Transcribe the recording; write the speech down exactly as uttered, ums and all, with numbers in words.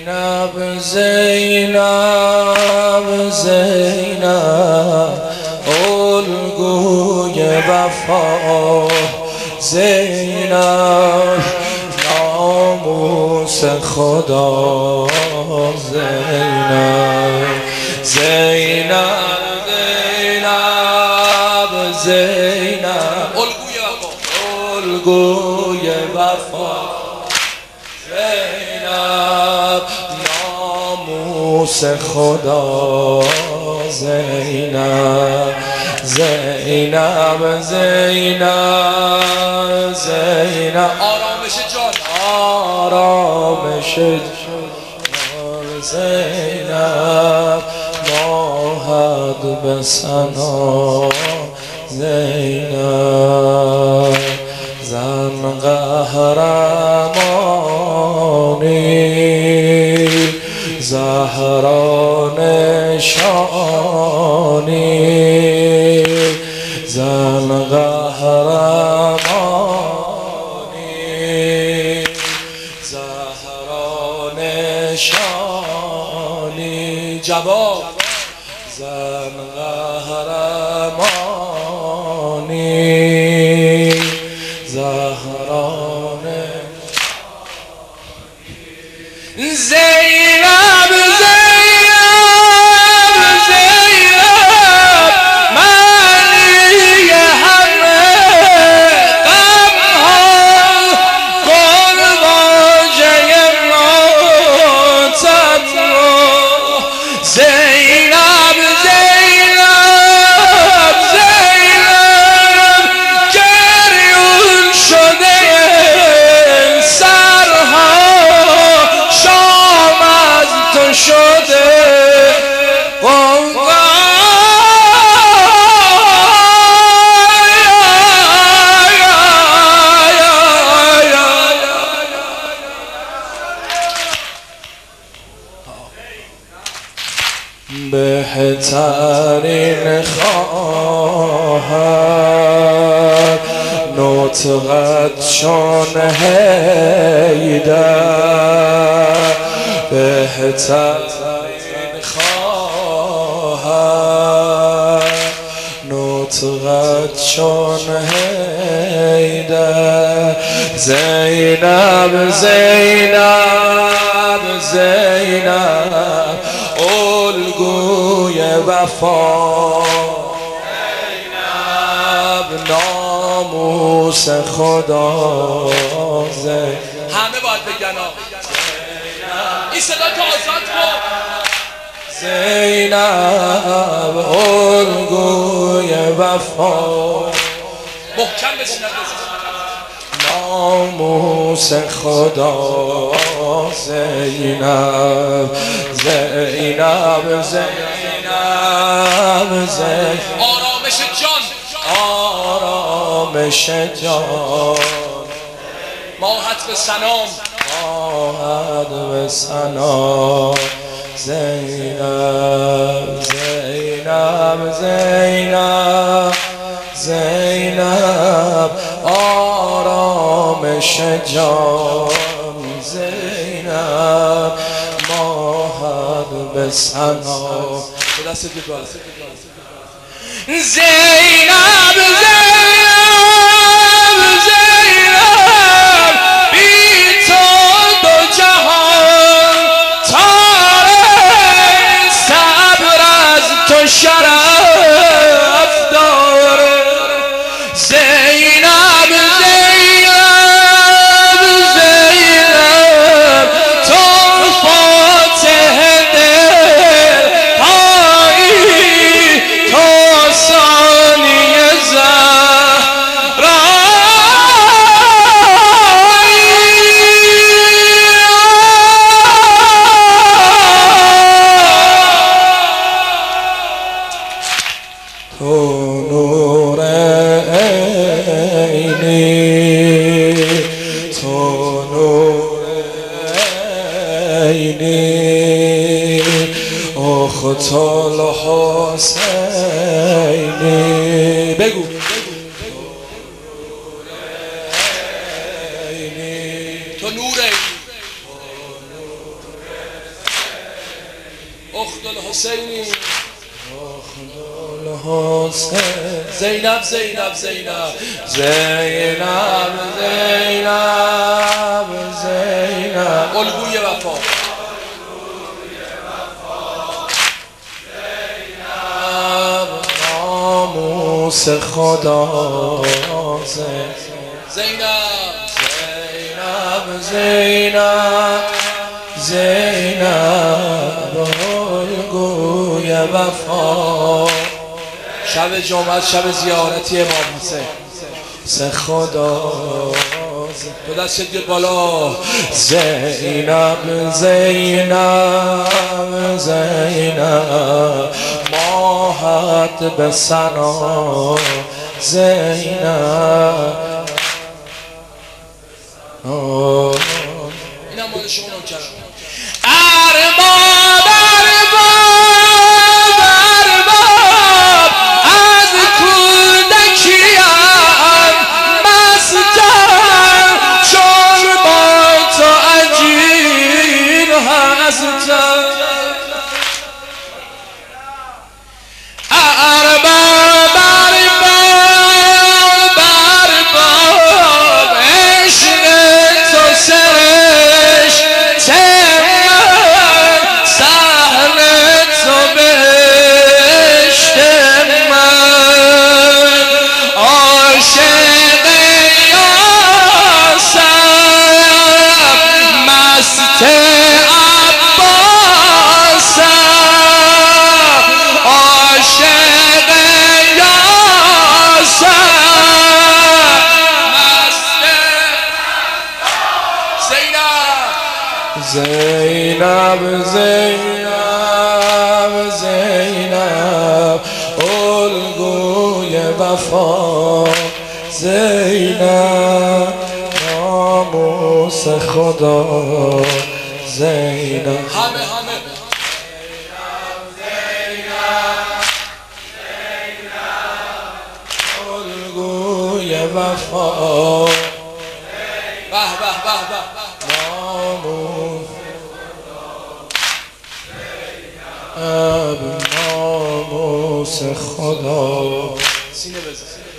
زینب زینب زینب الگوی وفا زینب ناموس خدا زینب زینب زینب زینب الگوی وفا زینب ناموس خدا زینب زینب زینب زینب آرامش جان آرامش جان زینب ماهد به ثنا زینب زن قهرمانی زهرا نشانی زن قهرمانی زهرا نشانی جواب زن قهرمانی زهرا نشانی زینب زینب زینب معنی همه غمها کن واژه ماتم را زینب زینب زینب گریون شده سرها شام از تو شده بهترین خواهر نطقت چون حیدر بهترین خواهر نطقت چون حیدر زینب زینب زینب الگوی وفا زینب ناموس خدا زینب همه باید بگن این صدا که آزاد کن زینب الگوی وفا محکم بشنم ناموس خدا زینب زینب زینب زینب آرامش جان آرامش جان ماهت به سلام ماهد به ثنا زینب زینب زینب زینب آرامش جان زینب ماهد به ثنا به دست دیگاه زینب زینب زینب بی تو دو جهان تاره صبر از تو شرف داره زینب زینب زینب تو فاتح دل هایی تو ثانی تو نور عینی تو نور عینی اخت الحسینی بگو تو نور الحسینی الحسین زینب زینب زینب زینب زینب زینب الگوی وفا ناموس خدا زینب زینب زینب زینب الگوی وفا شب جمعه شب زیارتی امام حسین سه خدا تو دست بیار بالا زینب زینب زینب ماهت به سنا زینب اینم مال شما نوکرم ارباب ارباب ارباب از کودکیم مستم چون با تو عجین هستم ارباب ارباب ارباب عشق تو سرش زینب زینب زینب الگوی وفا زینب ناموس خدا زینب همه همه الگوی وفا به به به به ناموس ناموس خدا سینه بزن